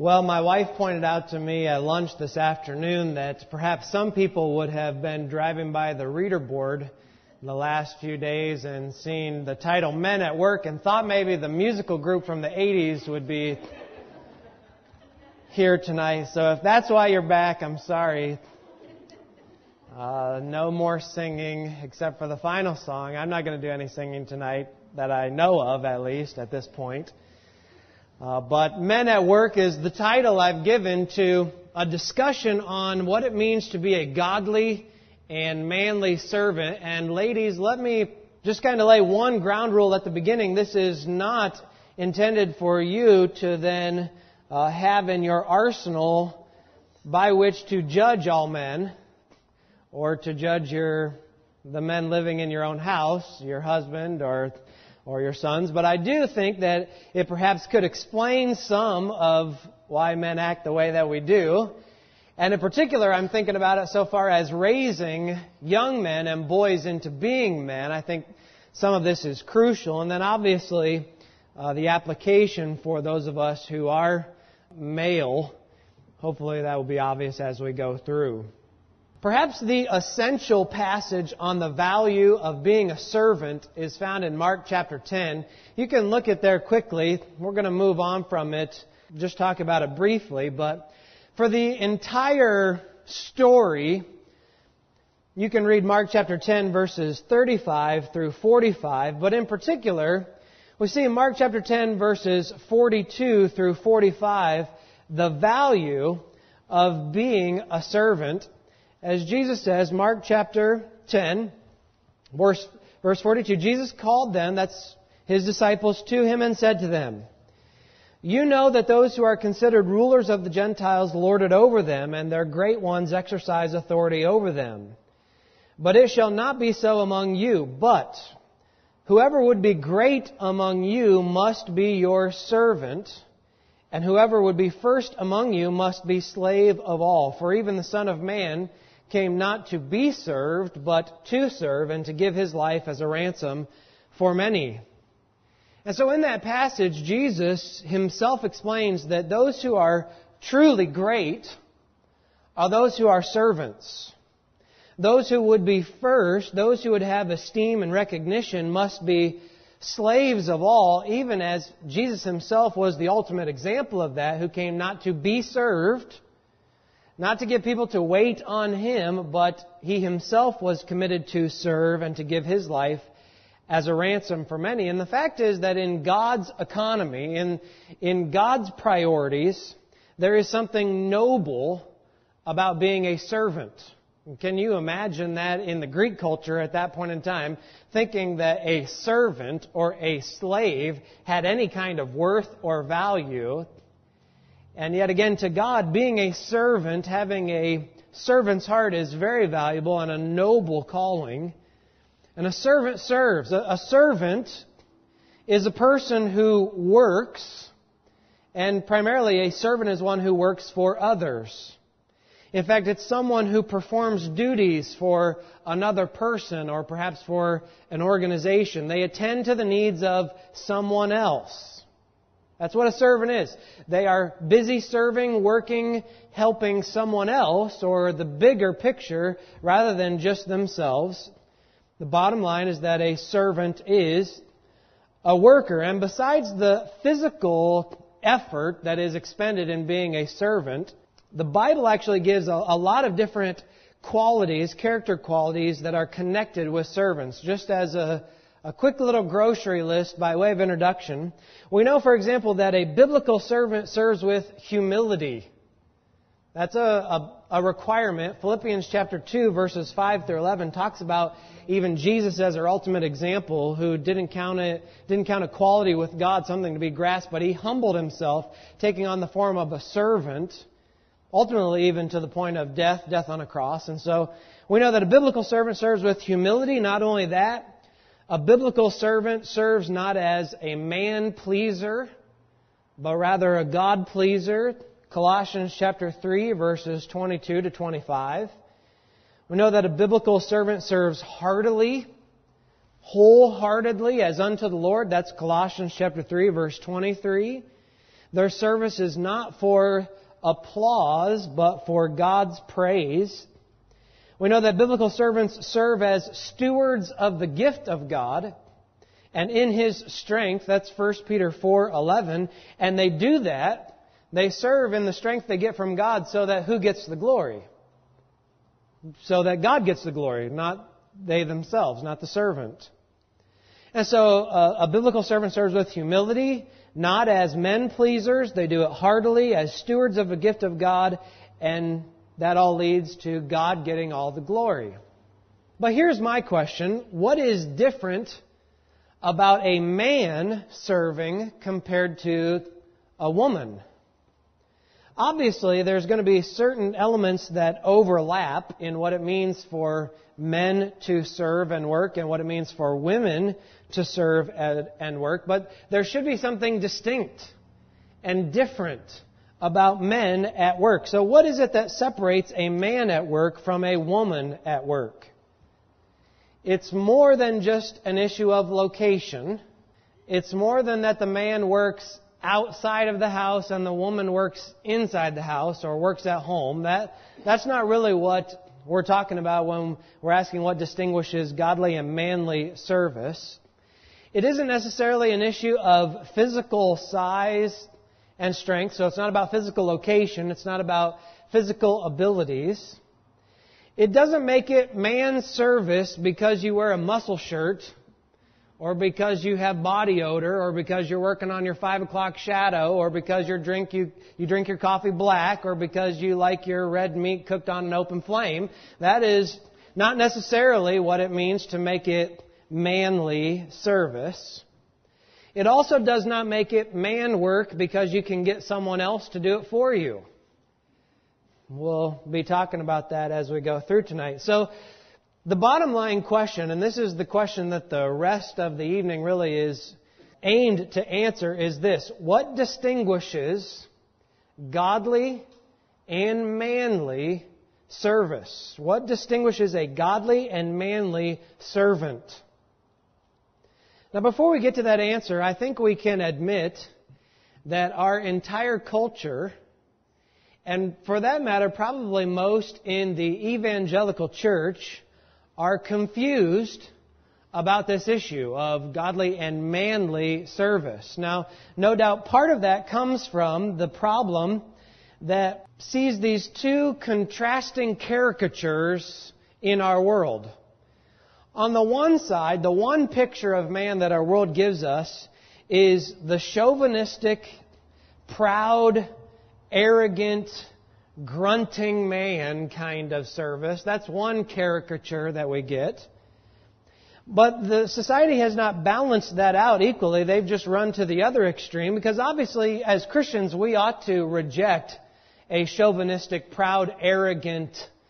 Well, my wife pointed out to me at lunch this afternoon that perhaps some people would have been driving by the reader board in the last few days and seen the title Men at Work and thought maybe the musical group from the 80s would be here tonight. So if that's why you're back, I'm sorry. No more singing except for the final song. I'm not going to do any singing tonight that I know of, at least at this point. But Men at Work is the title I've given to a discussion on what it means to be a godly and manly servant. And ladies, let me just kind of lay one ground rule at the beginning. This is not intended for you to then have in your arsenal by which to judge all men or to judge the men living in your own house, your husband or your sons. But I do think that it perhaps could explain some of why men act the way that we do. And in particular, I'm thinking about it so far as raising young men and boys into being men. I think some of this is crucial. And then obviously, the application for those of us who are male, hopefully that will be obvious as we go through. Perhaps the essential passage on the value of being a servant is found in Mark chapter 10. You can look at there quickly. We're going to move on from it, just talk about it briefly. But for the entire story, you can read Mark chapter 10, verses 35 through 45. But in particular, we see in Mark chapter 10, verses 42 through 45, the value of being a servant. As Jesus says, Mark chapter 10, verse 42, Jesus called them, that's His disciples, to Him and said to them, "You know that those who are considered rulers of the Gentiles lord it over them, and their great ones exercise authority over them. But it shall not be so among you. But whoever would be great among you must be your servant, and whoever would be first among you must be slave of all. For even the Son of Man came not to be served, but to serve, and to give His life as a ransom for many." And so in that passage, Jesus Himself explains that those who are truly great are those who are servants. Those who would be first, those who would have esteem and recognition, must be slaves of all, even as Jesus Himself was the ultimate example of that, who came not to be served, not to get people to wait on Him, but He Himself was committed to serve and to give His life as a ransom for many. And the fact is that in God's economy, in God's priorities, there is something noble about being a servant. Can you imagine that in the Greek culture at that point in time, thinking that a servant or a slave had any kind of worth or value? And yet again, to God, being a servant, having a servant's heart is very valuable and a noble calling. And a servant serves. A servant is a person who works, and primarily a servant is one who works for others. In fact, it's someone who performs duties for another person or perhaps for an organization. They attend to the needs of someone else. That's what a servant is. They are busy serving, working, helping someone else or the bigger picture rather than just themselves. The bottom line is that a servant is a worker. And besides the physical effort that is expended in being a servant, the Bible actually gives a lot of different qualities, character qualities that are connected with servants. Just as a quick little grocery list by way of introduction, we know, for example, that a biblical servant serves with humility. That's a requirement. Philippians chapter 2, verses 5 through 11 talks about even Jesus as our ultimate example, who didn't count equality with God something to be grasped, but He humbled Himself, taking on the form of a servant, ultimately even to the point of death on a cross. And so we know that a biblical servant serves with humility. Not only that, a biblical servant serves not as a man-pleaser, but rather a God-pleaser. Colossians chapter 3, verses 22 to 25. We know that a biblical servant serves heartily, wholeheartedly, as unto the Lord. That's Colossians chapter 3, verse 23. Their service is not for applause, but for God's praise. We know that biblical servants serve as stewards of the gift of God and in His strength. That's 1 Peter 4:11. And they do that. They serve in the strength they get from God so that who gets the glory? So that God gets the glory, not they themselves, not the servant. And so a biblical servant serves with humility, not as men pleasers. They do it heartily as stewards of the gift of God, and that all leads to God getting all the glory. But here's my question. What is different about a man serving compared to a woman? Obviously, there's going to be certain elements that overlap in what it means for men to serve and work and what it means for women to serve and work. But there should be something distinct and different about men at work. So what is it that separates a man at work from a woman at work? It's more than just an issue of location. It's more than that the man works outside of the house and the woman works inside the house or works at home. That's not really what we're talking about when we're asking what distinguishes godly and manly service. It isn't necessarily an issue of physical size and strength, so it's not about physical location, it's not about physical abilities. It doesn't make it man's service because you wear a muscle shirt, or because you have body odor, or because you're working on your 5 o'clock shadow, or because you drink your coffee black, or because you like your red meat cooked on an open flame. That is not necessarily what it means to make it manly service. It also does not make it man work because you can get someone else to do it for you. We'll be talking about that as we go through tonight. So, the bottom line question, and this is the question that the rest of the evening really is aimed to answer, is this: what distinguishes godly and manly service? What distinguishes a godly and manly servant? Now, before we get to that answer, I think we can admit that our entire culture, and for that matter, probably most in the evangelical church, are confused about this issue of godly and manly service. Now, no doubt part of that comes from the problem that sees these two contrasting caricatures in our world. On the one side, the one picture of man that our world gives us is the chauvinistic, proud, arrogant, grunting man kind of service. That's one caricature that we get. But the society has not balanced that out equally. They've just run to the other extreme, because obviously as Christians we ought to reject a chauvinistic, proud, arrogant,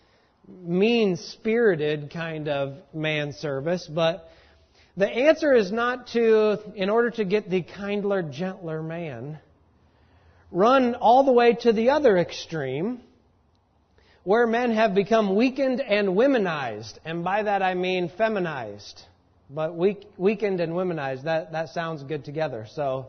mean-spirited kind of man service. But the answer is not to, in order to get the kindler, gentler man, run all the way to the other extreme, where men have become weakened and womenized. And by that I mean feminized. But weakened and womenized, that sounds good together. So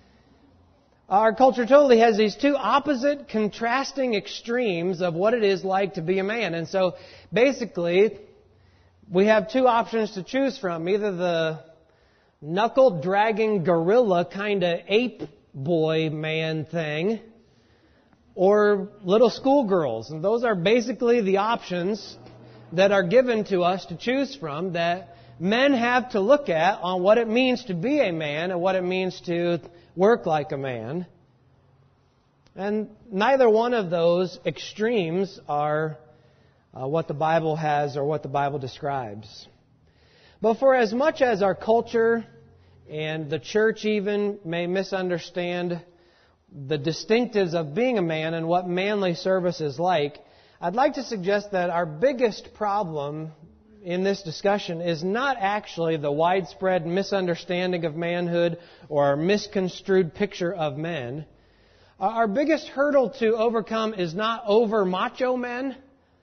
our culture totally has these two opposite, contrasting extremes of what it is like to be a man. And so basically, we have two options to choose from. Either the knuckle-dragging gorilla kind of ape boy man thing, or little schoolgirls. And those are basically the options that are given to us to choose from, that men have to look at on what it means to be a man and what it means to work like a man. And neither one of those extremes are what the Bible has or what the Bible describes. But for as much as our culture and the church even may misunderstand the distinctives of being a man and what manly service is like, I'd like to suggest that our biggest problem in this discussion is not actually the widespread misunderstanding of manhood or our misconstrued picture of men. Our biggest hurdle to overcome is not over macho men,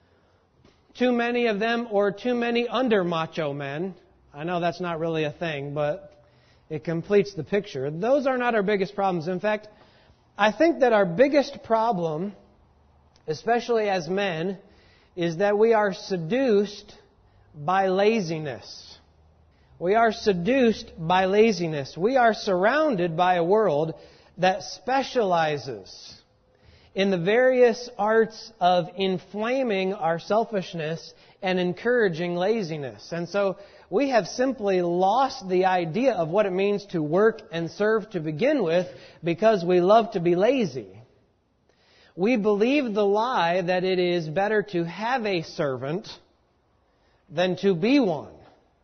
too many of them, or too many under macho men. I know that's not really a thing, but it completes the picture. Those are not our biggest problems. In fact, I think that our biggest problem, especially as men, is that we are seduced by laziness. We are seduced by laziness. We are surrounded by a world that specializes in the various arts of inflaming our selfishness and encouraging laziness. And so we have simply lost the idea of what it means to work and serve to begin with because we love to be lazy. We believe the lie that it is better to have a servant than to be one.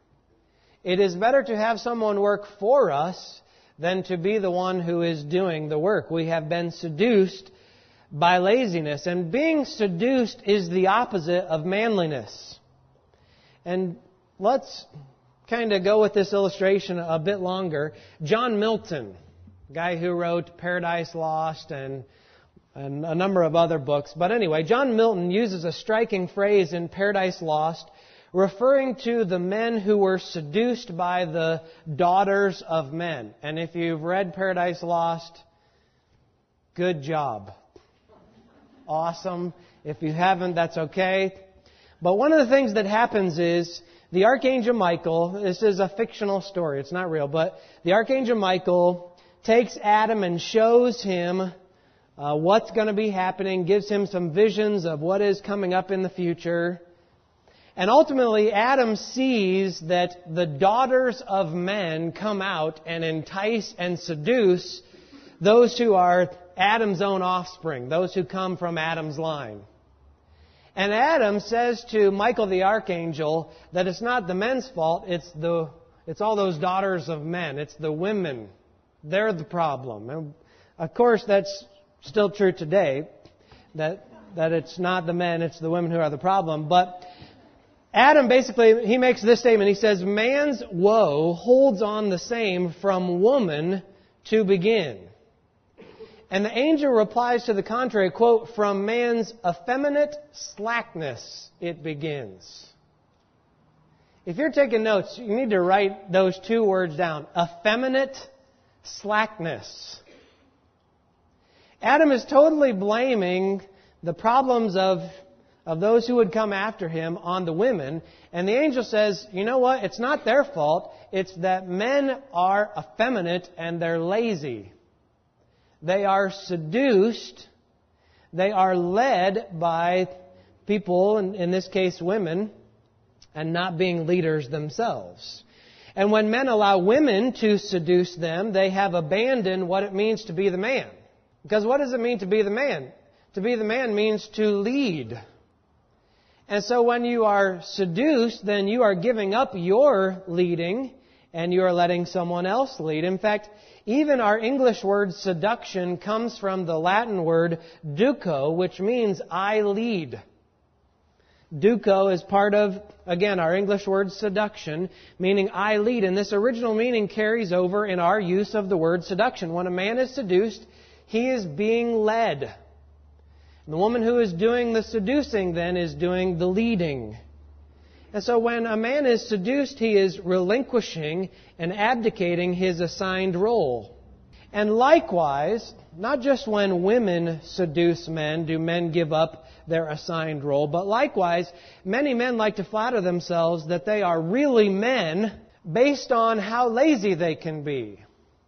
It is better to have someone work for us than to be the one who is doing the work. We have been seduced by laziness. And being seduced is the opposite of manliness. And let's kind of go with this illustration a bit longer. John Milton, guy who wrote Paradise Lost and a number of other books. But anyway, John Milton uses a striking phrase in Paradise Lost referring to the men who were seduced by the daughters of men. And if you've read Paradise Lost, good job. Awesome. If you haven't, that's okay. But one of the things that happens is the Archangel Michael, this is a fictional story, it's not real, but the Archangel Michael takes Adam and shows him what's going to be happening, gives him some visions of what is coming up in the future. And ultimately, Adam sees that the daughters of men come out and entice and seduce those who are Adam's own offspring, those who come from Adam's line. And Adam says to Michael the Archangel that it's not the men's fault, it's all those daughters of men. It's the women. They're the problem. And of course, that's still true today, that it's not the men, it's the women who are the problem. But Adam basically, he makes this statement. He says, man's woe holds on the same from woman to begin. And the angel replies to the contrary, quote, from man's effeminate slackness it begins. If you're taking notes, you need to write those two words down. Effeminate slackness. Adam is totally blaming the problems of those who would come after him on the women. And the angel says, you know what? It's not their fault. It's that men are effeminate and they're lazy. They are seduced. They are led by people, in this case women, and not being leaders themselves. And when men allow women to seduce them, they have abandoned what it means to be the man. Because what does it mean to be the man? To be the man means to lead. And so when you are seduced, then you are giving up your leading and you are letting someone else lead. In fact, even our English word seduction comes from the Latin word duco, which means I lead. Duco is part of, again, our English word seduction, meaning I lead. And this original meaning carries over in our use of the word seduction. When a man is seduced, he is being led. And the woman who is doing the seducing then is doing the leading. And so when a man is seduced, he is relinquishing and abdicating his assigned role. And likewise, not just when women seduce men do men give up their assigned role, but likewise, many men like to flatter themselves that they are really men based on how lazy they can be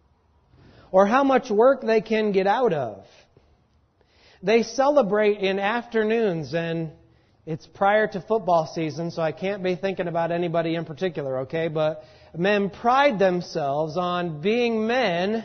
or how much work they can get out of. They celebrate in afternoons, and it's prior to football season, so I can't be thinking about anybody in particular, okay? But men pride themselves on being men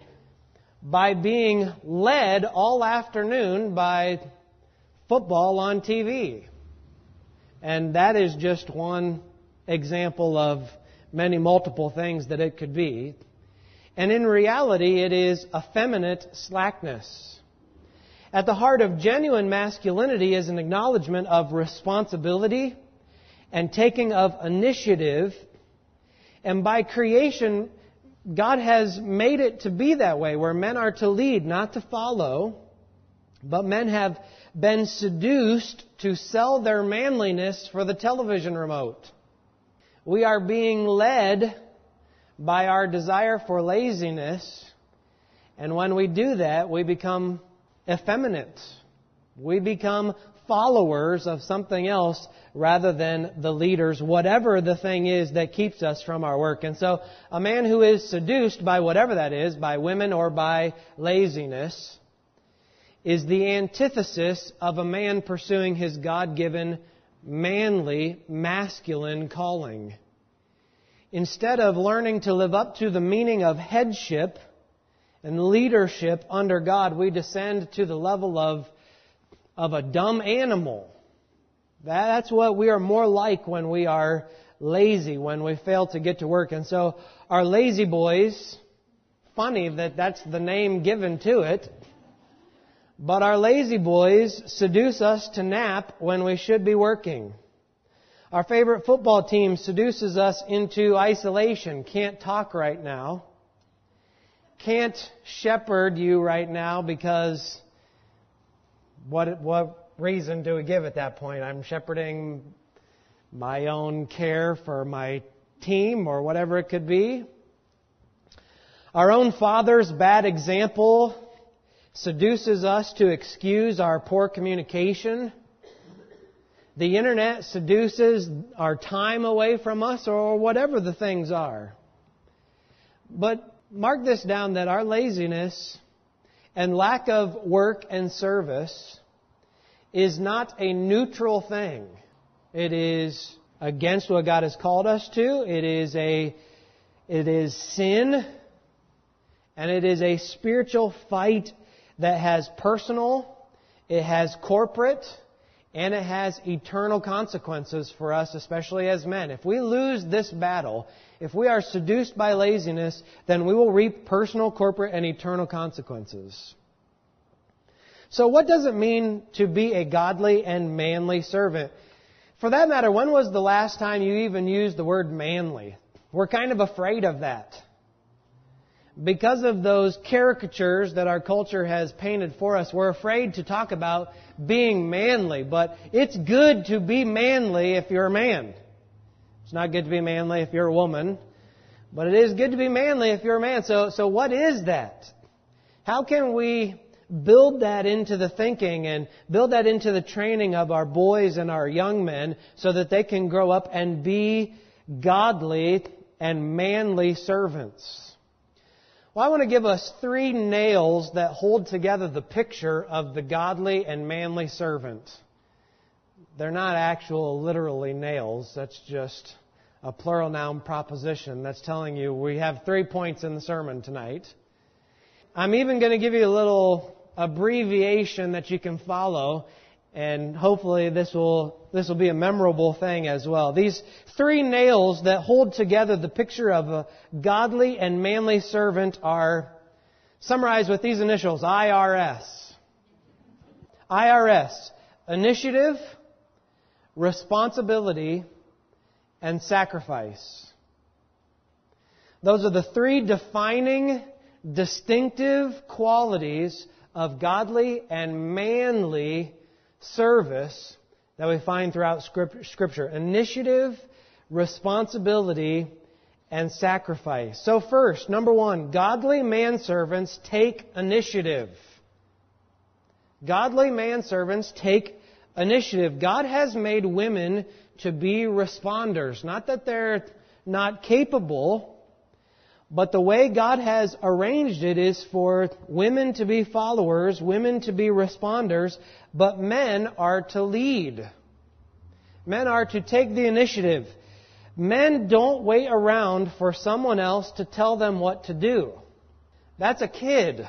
by being led all afternoon by football on TV. And that is just one example of many multiple things that it could be. And in reality, it is effeminate slackness. At the heart of genuine masculinity is an acknowledgement of responsibility and taking of initiative. And by creation, God has made it to be that way, where men are to lead, not to follow. But men have been seduced to sell their manliness for the television remote. We are being led by our desire for laziness, And when we do that, we become effeminate. We become followers of something else rather than the leaders, whatever the thing is that keeps us from our work. And so a man who is seduced by whatever that is, by women or by laziness, is the antithesis of a man pursuing his God-given, manly, masculine calling. Instead of learning to live up to the meaning of headship and leadership under God, we descend to the level of a dumb animal. That's what we are more like when we are lazy, when we fail to get to work. And so our lazy boys, funny that that's the name given to it, but our lazy boys seduce us to nap when we should be working. Our favorite football team seduces us into isolation. Can't talk right now. Can't shepherd you right now because what reason do we give at that point? I'm shepherding my own care for my team or whatever it could be. Our own father's bad example seduces us to excuse our poor communication. The internet seduces our time away from us or whatever the things are. But mark this down, that our laziness and lack of work and service is not a neutral thing. It is against what God has called us to. It is sin, and it is a spiritual fight that has personal, it has corporate, and it has eternal consequences for us, especially as men. If we lose this battle, if we are seduced by laziness, then we will reap personal, corporate, and eternal consequences. So what does it mean to be a godly and manly servant? For that matter, when was the last time you even used the word manly? We're kind of afraid of that. Because of those caricatures that our culture has painted for us, we're afraid to talk about being manly. But it's good to be manly if you're a man. It's not good to be manly if you're a woman. But it is good to be manly if you're a man. So what is that? How can we build that into the thinking and build that into the training of our boys and our young men so that they can grow up and be godly and manly servants? Well, I want to give us 3 nails that hold together the picture of the godly and manly servant. They're not actual literally nails. That's just a plural noun proposition that's telling you we have 3 points in the sermon tonight. I'm even going to give you a little abbreviation that you can follow, and hopefully this will be a memorable thing as well. These 3 nails that hold together the picture of a godly and manly servant are summarized with these initials, IRS. IRS, initiative, responsibility, and sacrifice. Those are the 3 defining, distinctive qualities of godly and manly service that we find throughout Scripture. Initiative, responsibility, and sacrifice. So first, number 1, godly manservants take initiative. Godly manservants take initiative. God has made women to be responders. Not that they're not capable, but the way God has arranged it is for women to be followers, women to be responders, but men are to lead. Men are to take the initiative. Men don't wait around for someone else to tell them what to do. That's a kid.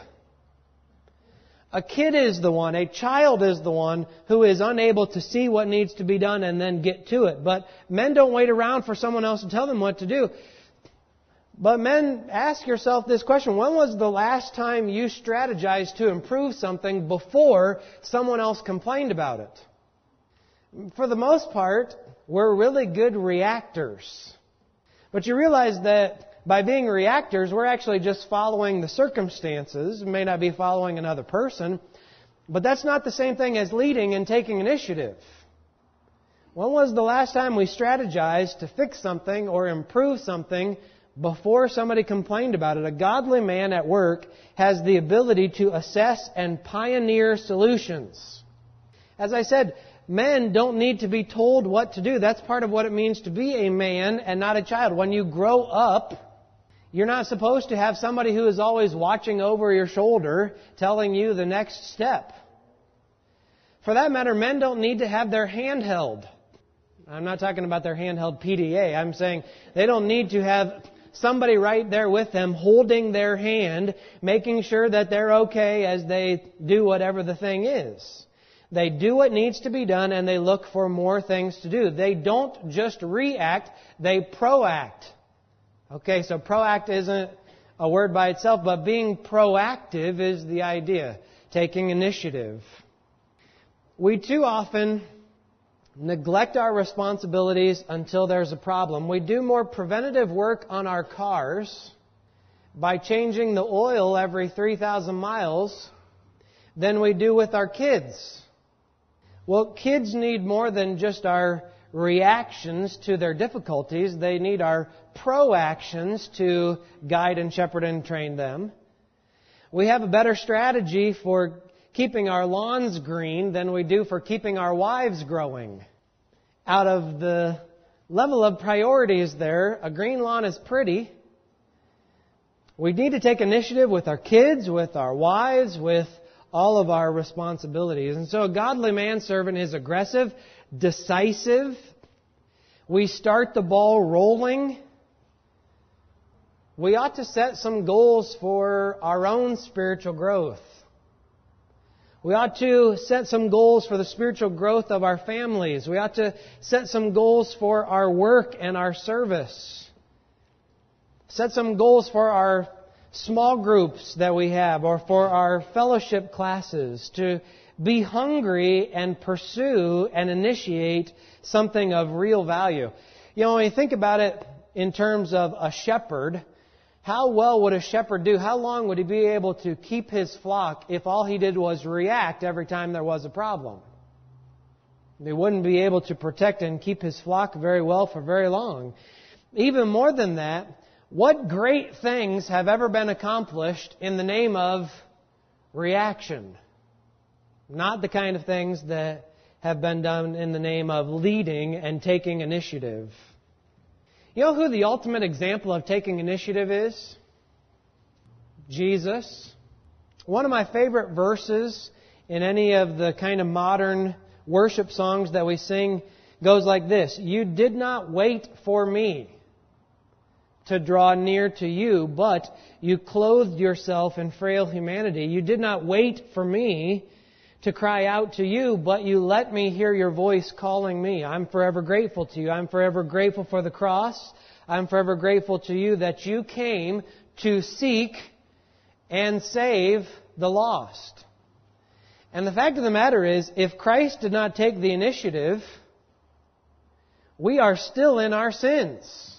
A kid is the one, a child is the one who is unable to see what needs to be done and then get to it. But men don't wait around for someone else to tell them what to do. But men, ask yourself this question. When was the last time you strategized to improve something before someone else complained about it? For the most part, we're really good reactors. But you realize that by being reactors, we're actually just following the circumstances. We may not be following another person, but that's not the same thing as leading and taking initiative. When was the last time we strategized to fix something or improve something before somebody complained about it. A godly man at work has the ability to assess and pioneer solutions. As I said, men don't need to be told what to do. That's part of what it means to be a man and not a child. When you grow up, you're not supposed to have somebody who is always watching over your shoulder telling you the next step. For that matter, men don't need to have their hand held. I'm not talking about their handheld PDA. I'm saying they don't need to have somebody right there with them holding their hand, making sure that they're okay as they do whatever the thing is. They do what needs to be done and they look for more things to do. They don't just react, they proact. Okay, so proact isn't a word by itself, but being proactive is the idea, taking initiative. We too often neglect our responsibilities until there's a problem. We do more preventative work on our cars by changing the oil every 3,000 miles than we do with our kids. Well, kids need more than just our reactions to their difficulties. They need our proactions to guide and shepherd and train them. We have a better strategy for keeping our lawns green than we do for keeping our wives growing. Out of the level of priorities there, a green lawn is pretty. We need to take initiative with our kids, with our wives, with all of our responsibilities. And so a godly manservant is aggressive, decisive. We start the ball rolling. We ought to set some goals for our own spiritual growth. We ought to set some goals for the spiritual growth of our families. We ought to set some goals for our work and our service. Set some goals for our small groups that we have or for our fellowship classes to be hungry and pursue and initiate something of real value. You know, when you think about it in terms of a shepherd, how well would a shepherd do? How long would he be able to keep his flock if all he did was react every time there was a problem? He wouldn't be able to protect and keep his flock very well for very long. Even more than that, what great things have ever been accomplished in the name of reaction? Not the kind of things that have been done in the name of leading and taking initiative. You know who the ultimate example of taking initiative is? Jesus. One of my favorite verses in any of the kind of modern worship songs that we sing goes like this. You did not wait for me to draw near to you, but you clothed yourself in frail humanity. You did not wait for me to cry out to you, but you let me hear your voice calling me. I'm forever grateful to you. I'm forever grateful for the cross. I'm forever grateful to you that you came to seek and save the lost. And the fact of the matter is, if Christ did not take the initiative, we are still in our sins.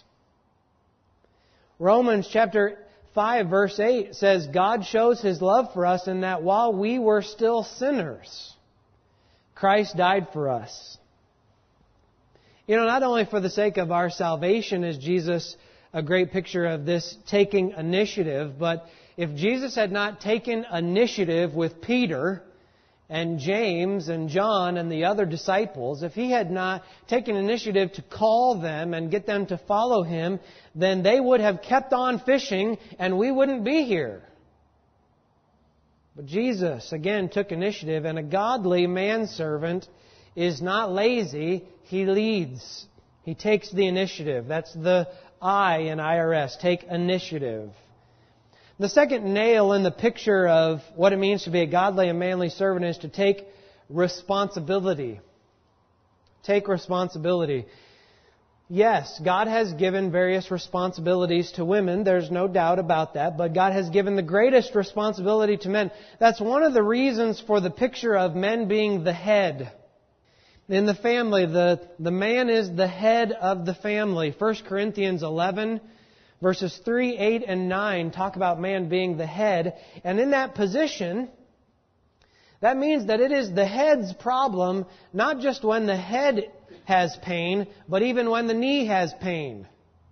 Romans chapter 5 verse 8 says, God shows His love for us in that while we were still sinners, Christ died for us. You know, not only for the sake of our salvation is Jesus a great picture of this taking initiative, but if Jesus had not taken initiative with Peter and James and John and the other disciples, if He had not taken initiative to call them and get them to follow Him, then they would have kept on fishing and we wouldn't be here. But Jesus, again, took initiative, and a godly manservant is not lazy, he leads. He takes the initiative. That's the I in IRS, take initiative. The second nail in the picture of what it means to be a godly and manly servant is to take responsibility. Take responsibility. Yes, God has given various responsibilities to women. There's no doubt about that. But God has given the greatest responsibility to men. That's one of the reasons for the picture of men being the head. In the family, the man is the head of the family. 1 Corinthians 11, verses 3, 8, and 9 talk about man being the head. And in that position, that means that it is the head's problem, not just when the head has pain, but even when the knee has pain.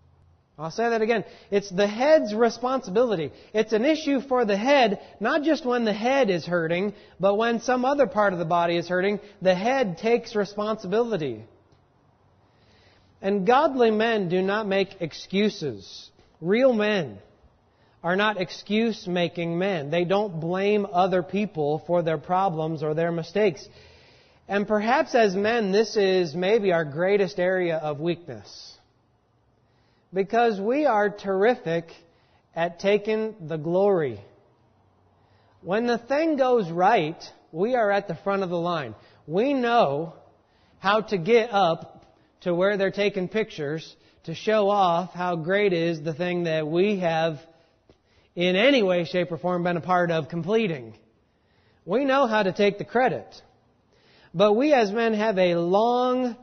I'll say that again. It's the head's responsibility. It's an issue for the head, not just when the head is hurting, but when some other part of the body is hurting, the head takes responsibility. And godly men do not make excuses. Real men are not excuse-making men. They don't blame other people for their problems or their mistakes. And perhaps as men, this is maybe our greatest area of weakness. Because we are terrific at taking the glory. When the thing goes right, we are at the front of the line. We know how to get up to where they're taking pictures to show off how great is the thing that we have in any way, shape, or form been a part of completing. We know how to take the credit. But we as men have a long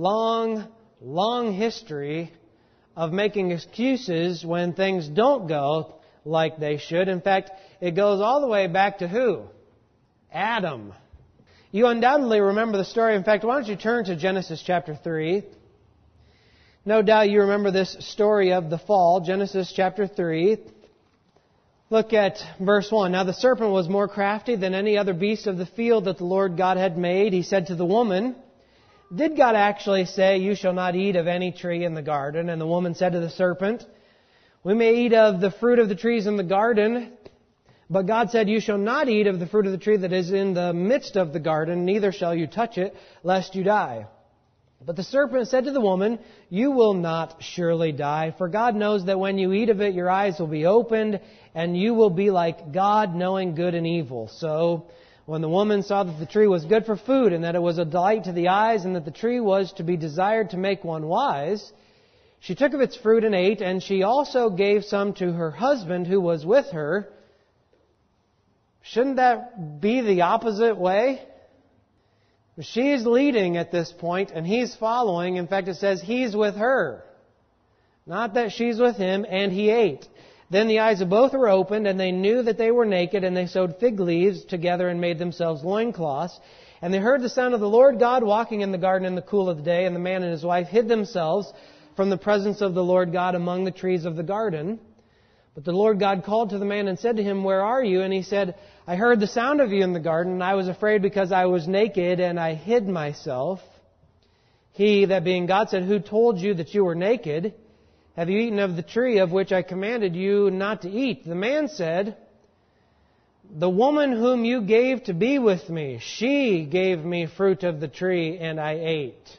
history of making excuses when things don't go like they should. In fact, it goes all the way back to who? Adam. You undoubtedly remember the story. In fact, why don't you turn to Genesis chapter 3. No doubt you remember this story of the fall. Genesis chapter 3. Look at verse 1. Now the serpent was more crafty than any other beast of the field that the Lord God had made. He said to the woman, did God actually say, you shall not eat of any tree in the garden? And the woman said to the serpent, we may eat of the fruit of the trees in the garden, but God said, you shall not eat of the fruit of the tree that is in the midst of the garden, neither shall you touch it, lest you die. But the serpent said to the woman, you will not surely die, for God knows that when you eat of it, your eyes will be opened, and you will be like God, knowing good and evil. So when the woman saw that the tree was good for food, and that it was a delight to the eyes, and that the tree was to be desired to make one wise, she took of its fruit and ate, and she also gave some to her husband who was with her. Shouldn't that be the opposite way? She's leading at this point, and he's following. In fact, it says he's with her. Not that she's with him, and he ate. Then the eyes of both were opened, and they knew that they were naked, and they sewed fig leaves together and made themselves loincloths. And they heard the sound of the Lord God walking in the garden in the cool of the day, and the man and his wife hid themselves from the presence of the Lord God among the trees of the garden. But the Lord God called to the man and said to him, where are you? And he said, I heard the sound of you in the garden, and I was afraid because I was naked, and I hid myself. He, that being God, said, who told you that you were naked? Have you eaten of the tree of which I commanded you not to eat? The man said, the woman whom you gave to be with me, she gave me fruit of the tree, and I ate.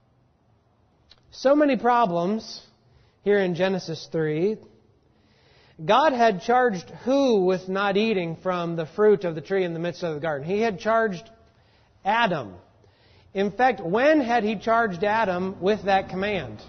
So many problems here in Genesis 3. God had charged who with not eating from the fruit of the tree in the midst of the garden? He had charged Adam. In fact, when had He charged Adam with that command?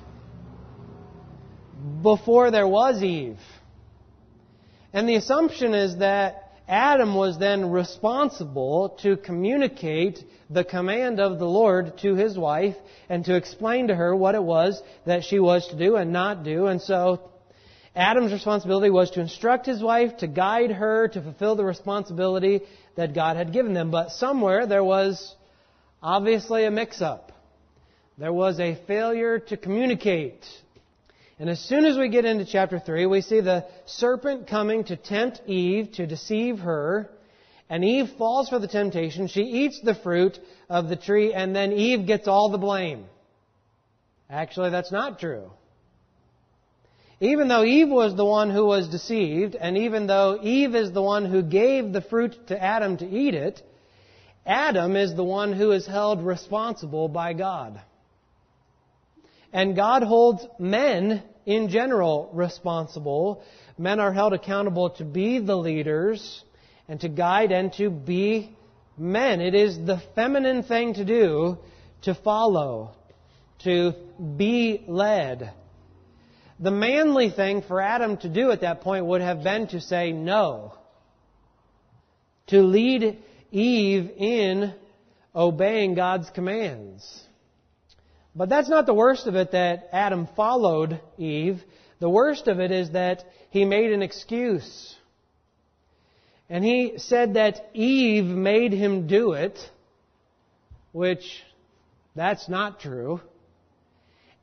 Before there was Eve. And the assumption is that Adam was then responsible to communicate the command of the Lord to his wife and to explain to her what it was that she was to do and not do. And so Adam's responsibility was to instruct his wife, to guide her, to fulfill the responsibility that God had given them. But somewhere there was obviously a mix-up. There was a failure to communicate. And as soon as we get into chapter 3, we see the serpent coming to tempt Eve, to deceive her. And Eve falls for the temptation. She eats the fruit of the tree, and then Eve gets all the blame. Actually, that's not true. Even though Eve was the one who was deceived, and even though Eve is the one who gave the fruit to Adam to eat it, Adam is the one who is held responsible by God. And God holds men in general responsible. Men are held accountable to be the leaders and to guide and to be men. It is the feminine thing to do to follow, to be led. The manly thing for Adam to do at that point would have been to say no. To lead Eve in obeying God's commands. But that's not the worst of it, that Adam followed Eve. The worst of it is that he made an excuse. And he said that Eve made him do it, which that's not true.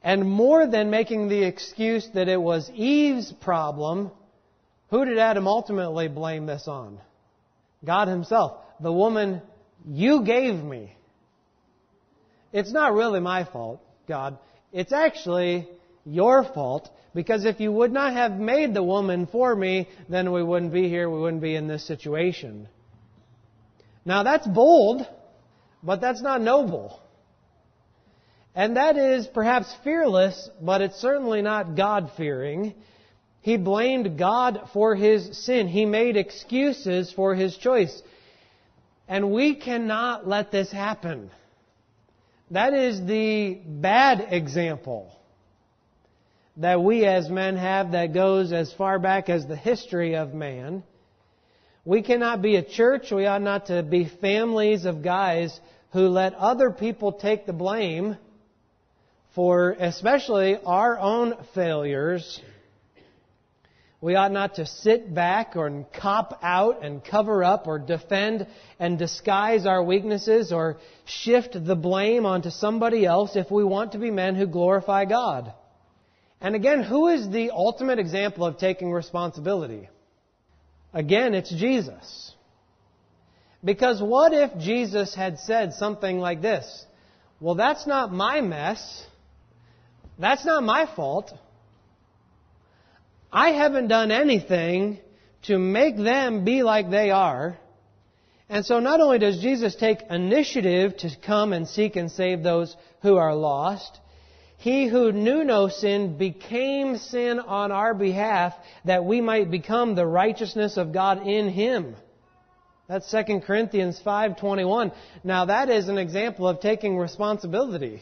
And more than making the excuse that it was Eve's problem, who did Adam ultimately blame this on? God Himself. The woman you gave me. It's not really my fault, God. It's actually your fault, because if you would not have made the woman for me, then we wouldn't be here, we wouldn't be in this situation. Now that's bold, but that's not noble. And that is perhaps fearless, but it's certainly not God-fearing. He blamed God for his sin. He made excuses for his choice. And we cannot let this happen. That is the bad example that we as men have that goes as far back as the history of man. We cannot be a church, we ought not to be families of guys who let other people take the blame for especially our own failures. We ought not to sit back or cop out and cover up or defend and disguise our weaknesses or shift the blame onto somebody else if we want to be men who glorify God. And again, who is the ultimate example of taking responsibility? Again, it's Jesus. Because what if Jesus had said something like this? Well, that's not my mess. That's not my fault. I haven't done anything to make them be like they are. And so not only does Jesus take initiative to come and seek and save those who are lost, He who knew no sin became sin on our behalf that we might become the righteousness of God in Him. That's 2 Corinthians 5:21. Now that is an example of taking responsibility.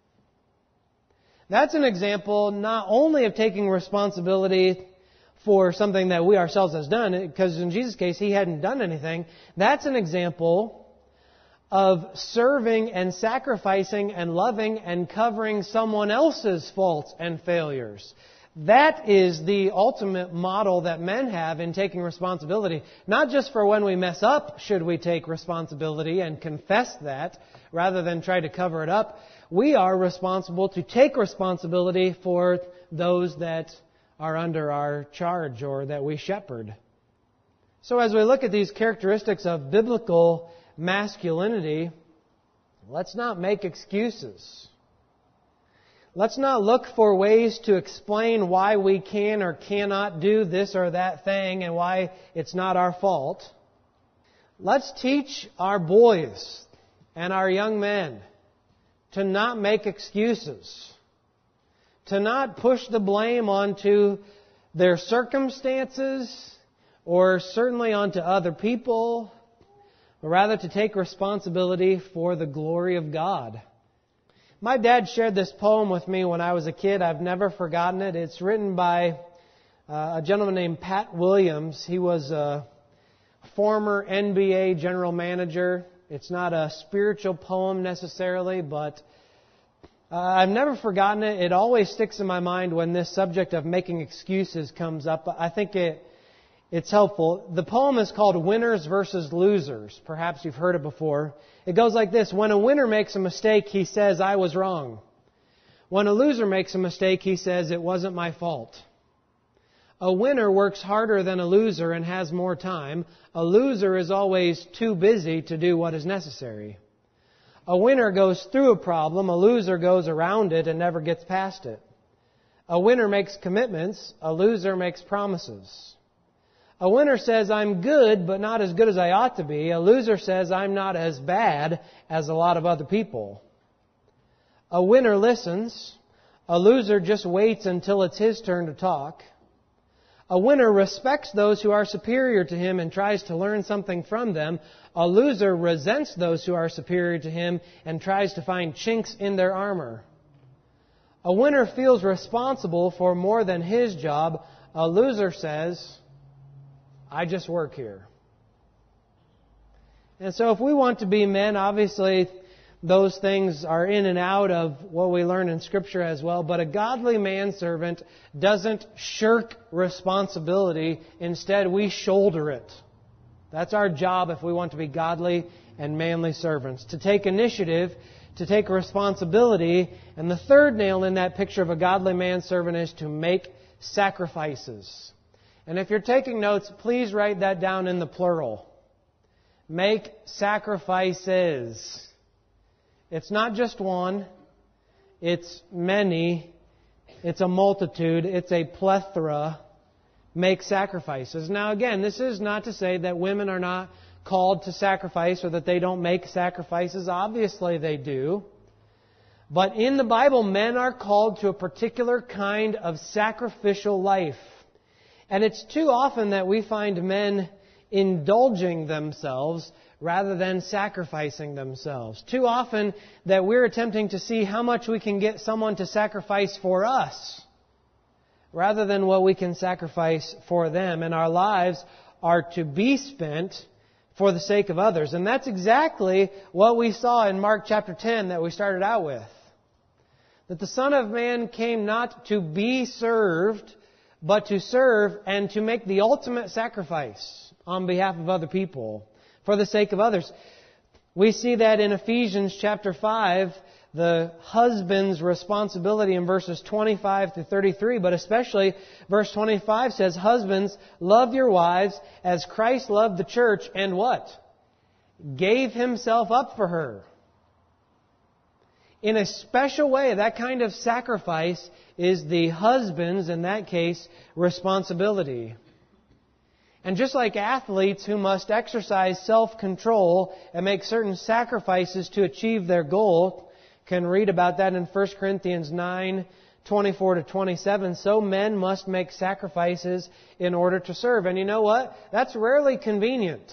That's an example not only of taking responsibility for something that we ourselves has done, because in Jesus' case, He hadn't done anything. That's an example of serving and sacrificing and loving and covering someone else's faults and failures. That is the ultimate model that men have in taking responsibility. Not just for when we mess up should we take responsibility and confess that, rather than try to cover it up. We are responsible to take responsibility for those that are under our charge or that we shepherd. So as we look at these characteristics of biblical masculinity, let's not make excuses. Let's not look for ways to explain why we can or cannot do this or that thing and why it's not our fault. Let's teach our boys and our young men to not make excuses, to not push the blame onto their circumstances or certainly onto other people, but rather to take responsibility for the glory of God. My dad shared this poem with me when I was a kid. I've never forgotten it. It's written by a gentleman named Pat Williams. He was a former NBA general manager. It's not a spiritual poem necessarily, but I've never forgotten it. It always sticks in my mind when this subject of making excuses comes up. I think it's helpful. The poem is called Winners versus Losers. Perhaps you've heard it before. It goes like this. When a winner makes a mistake, he says, I was wrong. When a loser makes a mistake, he says, it wasn't my fault. A winner works harder than a loser and has more time. A loser is always too busy to do what is necessary. A winner goes through a problem. A loser goes around it and never gets past it. A winner makes commitments. A loser makes promises. A winner says, I'm good, but not as good as I ought to be. A loser says, I'm not as bad as a lot of other people. A winner listens. A loser just waits until it's his turn to talk. A winner respects those who are superior to him and tries to learn something from them. A loser resents those who are superior to him and tries to find chinks in their armor. A winner feels responsible for more than his job. A loser says, I just work here. And so if we want to be men, obviously those things are in and out of what we learn in Scripture as well. But a godly manservant doesn't shirk responsibility. Instead, we shoulder it. That's our job if we want to be godly and manly servants, to take initiative, to take responsibility. And the third nail in that picture of a godly manservant is to make sacrifices. And if you're taking notes, please write that down in the plural. Make sacrifices. It's not just one. It's many. It's a multitude. It's a plethora. Make sacrifices. Now again, this is not to say that women are not called to sacrifice or that they don't make sacrifices. Obviously they do. But in the Bible, men are called to a particular kind of sacrificial life. And it's too often that we find men indulging themselves rather than sacrificing themselves. Too often that we're attempting to see how much we can get someone to sacrifice for us rather than what we can sacrifice for them. And our lives are to be spent for the sake of others. And that's exactly what we saw in Mark chapter 10 that we started out with. That the Son of Man came not to be served, but to serve and to make the ultimate sacrifice on behalf of other people, for the sake of others. We see that in Ephesians chapter 5, the husband's responsibility in verses 25 to 33, but especially verse 25 says, "Husbands, love your wives as Christ loved the church," and what? Gave Himself up for her. In a special way, that kind of sacrifice is the husband's, in that case, responsibility. And just like athletes who must exercise self-control and make certain sacrifices to achieve their goal, can read about that in 1 Corinthians 9, 24 to 27, so men must make sacrifices in order to serve. And you know what? That's rarely convenient.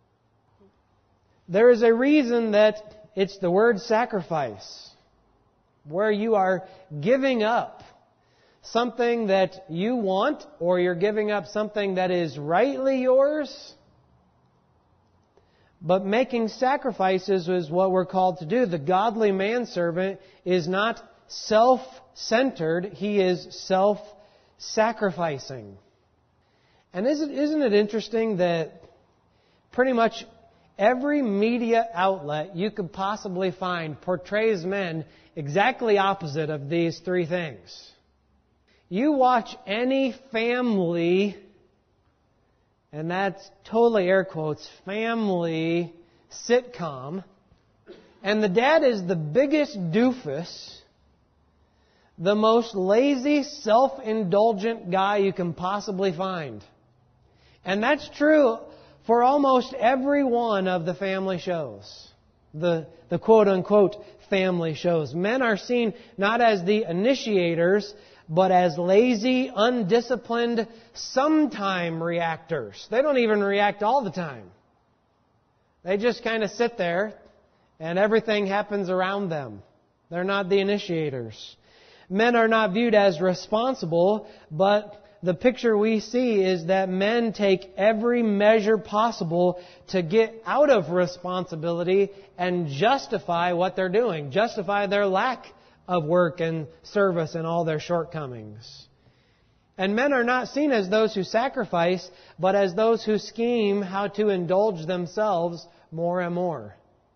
There is a reason that it's the word sacrifice, where you are giving up something that you want, or you're giving up something that is rightly yours. But making sacrifices is what we're called to do. The godly manservant is not self-centered. He is self-sacrificing. And isn't it interesting that pretty much every media outlet you could possibly find portrays men exactly opposite of these three things? You watch any family, and that's totally air quotes, family sitcom, and the dad is the biggest doofus, the most lazy, self-indulgent guy you can possibly find. And that's true for almost every one of the family shows. The quote-unquote family shows. Men are seen not as the initiators, but as lazy, undisciplined, sometime reactors. They don't even react all the time. They just kind of sit there and everything happens around them. They're not the initiators. Men are not viewed as responsible, but the picture we see is that men take every measure possible to get out of responsibility and justify what they're doing, justify their lack of work and service and all their shortcomings. And men are not seen as those who sacrifice, but as those who scheme how to indulge themselves more and more.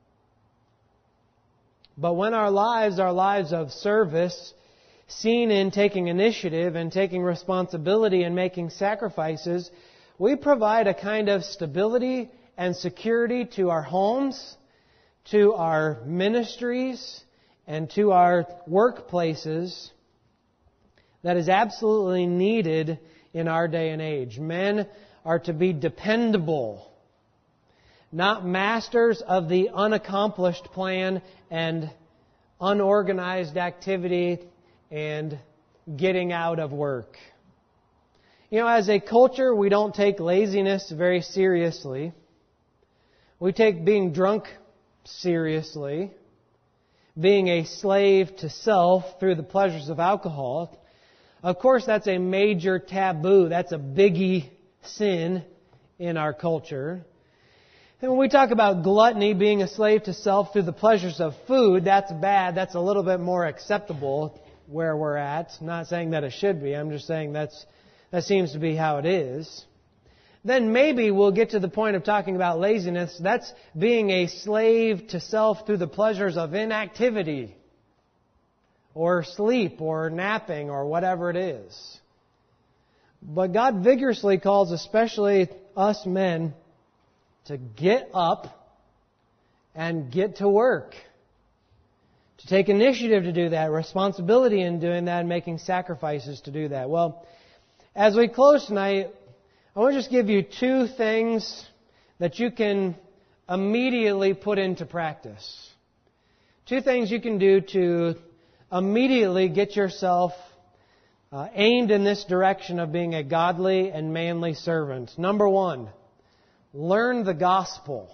But when our lives are lives of service, seen in taking initiative and taking responsibility and making sacrifices, we provide a kind of stability and security to our homes, to our ministries, and to our workplaces that is absolutely needed in our day and age. Men are to be dependable, not masters of the unaccomplished plan and unorganized activity and getting out of work. You know, as a culture, we don't take laziness very seriously. We take being drunk seriously. Being a slave to self through the pleasures of alcohol. Of course, that's a major taboo. That's a biggie sin in our culture. And when we talk about gluttony, being a slave to self through the pleasures of food, that's bad. That's a little bit more acceptable where we're at. Not saying that it should be. I'm just saying that seems to be how it is. then maybe we'll get to the point of talking about laziness. That's being a slave to self through the pleasures of inactivity, or sleep, or napping, or whatever it is. But God vigorously calls especially us men to get up and get to work. To take initiative to do that, responsibility in doing that, and making sacrifices to do that. Well, as we close tonight, I want to just give you two things that you can immediately put into practice. Two things you can do to immediately get yourself aimed in this direction of being a godly and manly servant. Number one, learn the gospel.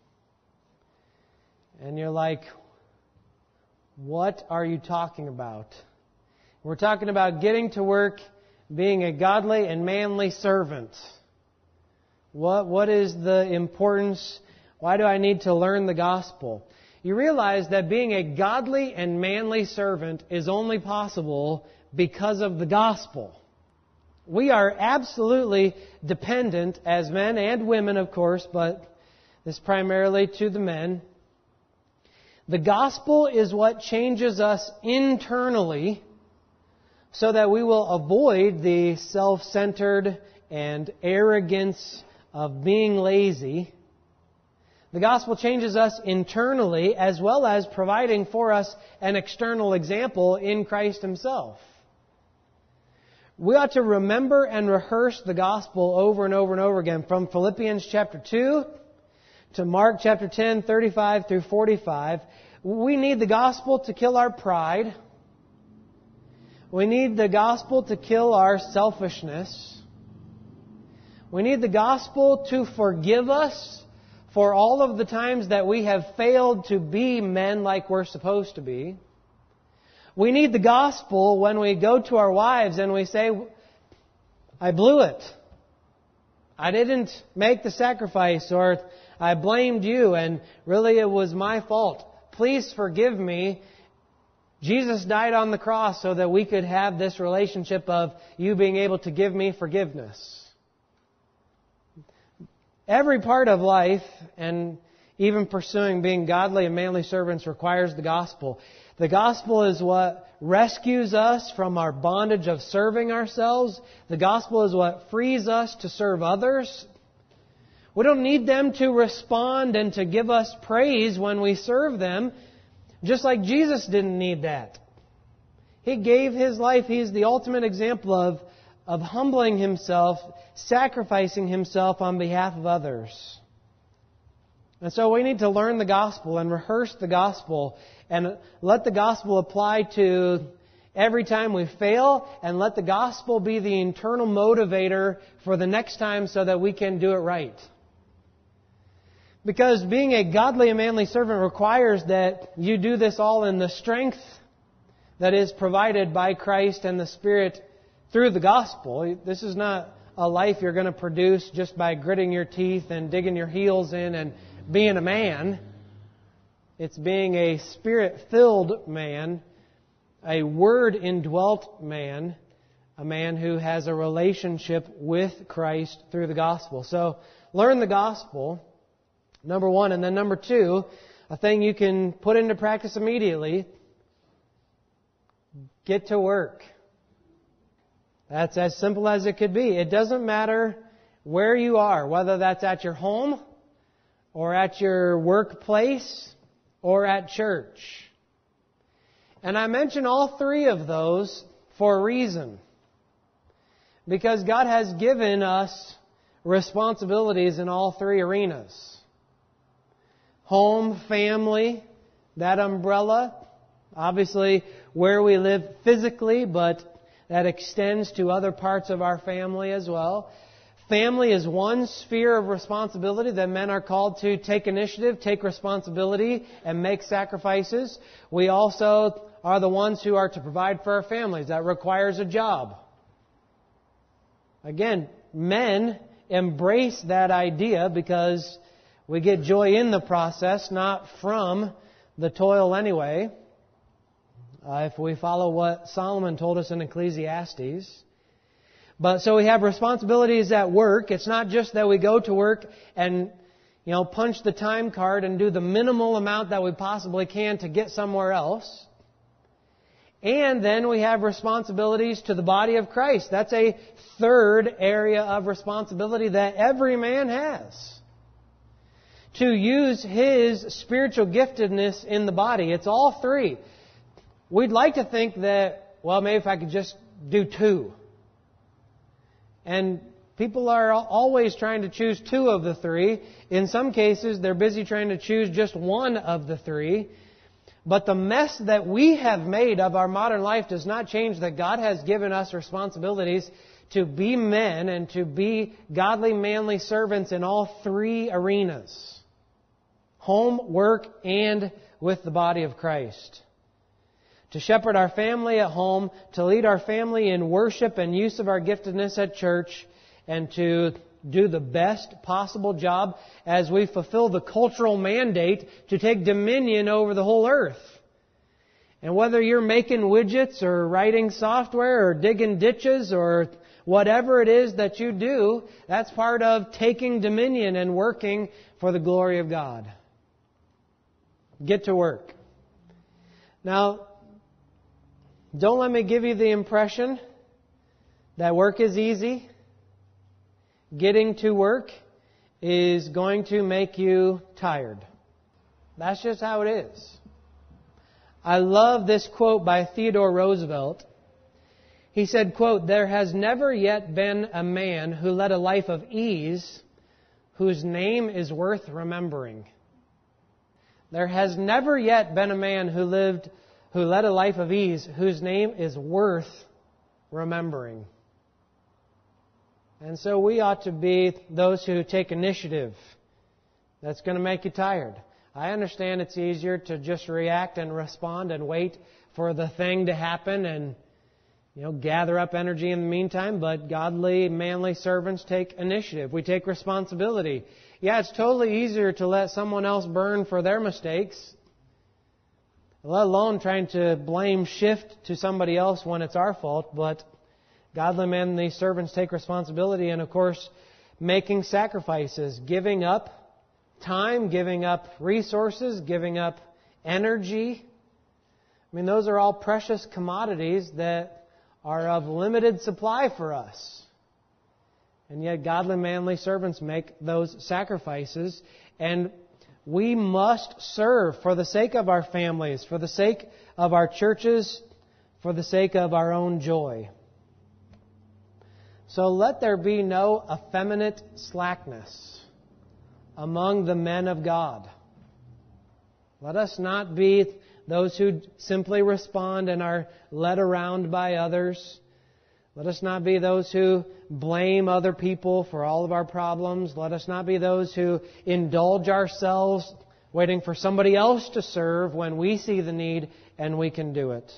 And you're like, what are you talking about? We're talking about getting to work, being a godly and manly servant. What is the importance? Why do I need to learn the gospel? You realize that being a godly and manly servant is only possible because of the gospel. We are absolutely dependent as men and women, of course, but this primarily to the men. The gospel is what changes us internally so that we will avoid the self-centered and arrogance of being lazy. The gospel changes us internally as well as providing for us an external example in Christ Himself. We ought to remember and rehearse the gospel over and over and over again, from Philippians chapter 2 to Mark chapter 10, 35 through 45. We need the gospel to kill our pride. We need the gospel to kill our selfishness. We need the gospel to forgive us for all of the times that we have failed to be men like we're supposed to be. We need the gospel when we go to our wives and we say, I blew it. I didn't make the sacrifice, or I blamed you and really it was my fault. Please forgive me. Jesus died on the cross so that we could have this relationship of you being able to give me forgiveness. Every part of life, and even pursuing being godly and manly servants, requires the gospel. The gospel is what rescues us from our bondage of serving ourselves. The gospel is what frees us to serve others. We don't need them to respond and to give us praise when we serve them, just like Jesus didn't need that. He gave His life. He's the ultimate example of humbling Himself, sacrificing Himself on behalf of others. And so we need to learn the gospel and rehearse the gospel and let the gospel apply to every time we fail, and let the gospel be the internal motivator for the next time so that we can do it right. Because being a godly and manly servant requires that you do this all in the strength that is provided by Christ and the Spirit through the gospel. This is not a life you're going to produce just by gritting your teeth and digging your heels in and being a man. It's being a Spirit-filled man, a Word-indwelt man, a man who has a relationship with Christ through the gospel. So, learn the gospel, number one. And then number two, a thing you can put into practice immediately, get to work. That's as simple as it could be. It doesn't matter where you are, whether that's at your home, or at your workplace, or at church. And I mention all three of those for a reason. Because God has given us responsibilities in all three arenas. Home, family, that umbrella. Obviously, where we live physically, but that extends to other parts of our family as well. Family is one sphere of responsibility that men are called to take initiative, take responsibility, and make sacrifices. We also are the ones who are to provide for our families. That requires a job. Again, men embrace that idea because we get joy in the process, not from the toil anyway. If we follow what Solomon told us in Ecclesiastes. But so we have responsibilities at work. It's not just that we go to work and, punch the time card and do the minimal amount that we possibly can to get somewhere else. And then we have responsibilities to the body of Christ. That's a third area of responsibility that every man has. To use his spiritual giftedness in the body. It's all three. We'd like to think that, maybe if I could just do two. And people are always trying to choose two of the three. In some cases, they're busy trying to choose just one of the three. But the mess that we have made of our modern life does not change that God has given us responsibilities to be men and to be godly, manly servants in all three arenas. Home, work, and with the body of Christ. To shepherd our family at home, to lead our family in worship and use of our giftedness at church, and to do the best possible job as we fulfill the cultural mandate to take dominion over the whole earth. And whether you're making widgets or writing software or digging ditches or whatever it is that you do, that's part of taking dominion and working for the glory of God. Get to work. Now, don't let me give you the impression that work is easy. Getting to work is going to make you tired. That's just how it is. I love this quote by Theodore Roosevelt. He said, quote, "There has never yet been a man who led a life of ease whose name is worth remembering." There has never yet been a man who led a life of ease whose name is worth remembering. And so we ought to be those who take initiative. That's going to make you tired. I understand it's easier to just react and respond and wait for the thing to happen and, gather up energy in the meantime. But godly, manly servants take initiative. We take responsibility. Yeah, it's totally easier to let someone else burn for their mistakes, let alone trying to shift to somebody else when it's our fault. But godly men and these servants take responsibility, and of course, making sacrifices, giving up time, giving up resources, giving up energy. Those are all precious commodities that are of limited supply for us. And yet, godly, manly servants make those sacrifices, and we must serve for the sake of our families, for the sake of our churches, for the sake of our own joy. So let there be no effeminate slackness among the men of God. Let us not be those who simply respond and are led around by others. Let us not be those who blame other people for all of our problems. Let us not be those who indulge ourselves waiting for somebody else to serve when we see the need and we can do it.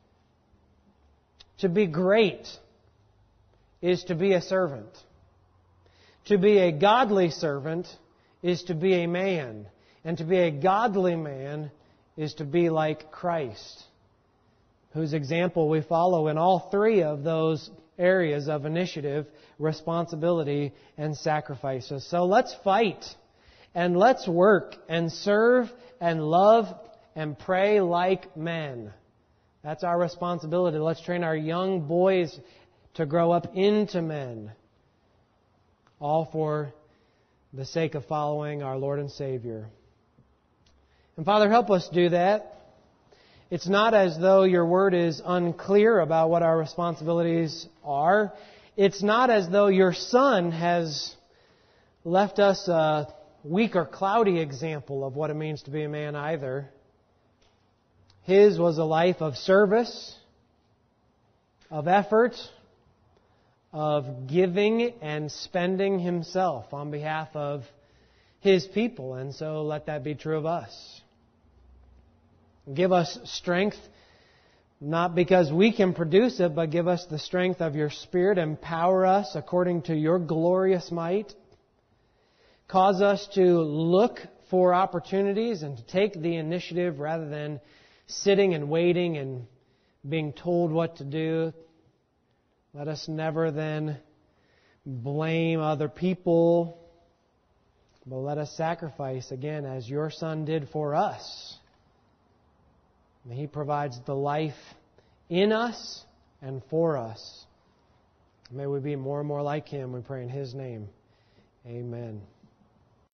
To be great is to be a servant. To be a godly servant is to be a man. And to be a godly man is to be like Christ, whose example we follow in all three of those areas of initiative, responsibility, and sacrifices. So let's fight, and let's work, and serve, and love, and pray like men. That's our responsibility. Let's train our young boys to grow up into men, all for the sake of following our Lord and Savior. And Father, help us do that. It's not as though your word is unclear about what our responsibilities are. It's not as though your Son has left us a weak or cloudy example of what it means to be a man either. His was a life of service, of effort, of giving and spending himself on behalf of his people. And so let that be true of us. Give us strength, not because we can produce it, but give us the strength of your Spirit. Empower us according to your glorious might. Cause us to look for opportunities and to take the initiative rather than sitting and waiting and being told what to do. Let us never then blame other people, but let us sacrifice again as your Son did for us. May He provides the life in us and for us. May we be more and more like Him, we pray in His name. Amen.